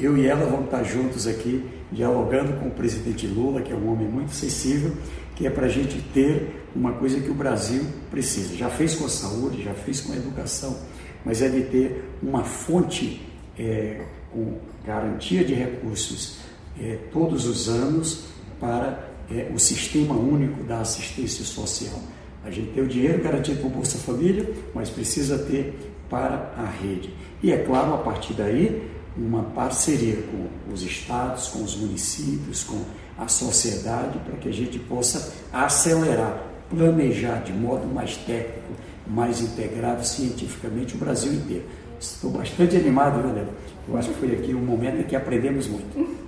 eu e ela vamos estar juntos aqui, dialogando com o presidente Lula, que é um homem muito sensível, que é para a gente ter uma coisa que o Brasil precisa. Já fez com a saúde, já fez com a educação, mas é de ter uma fonte com garantia de recursos todos os anos para o sistema único da assistência social. A gente tem o dinheiro garantido por Bolsa Família, mas precisa ter para a rede. E é claro, a partir daí, uma parceria com os estados, com os municípios, com a sociedade, para que a gente possa acelerar, planejar de modo mais técnico, mais integrado cientificamente o Brasil inteiro. Estou bastante animado, Leandro. Eu acho que foi aqui um momento em que aprendemos muito.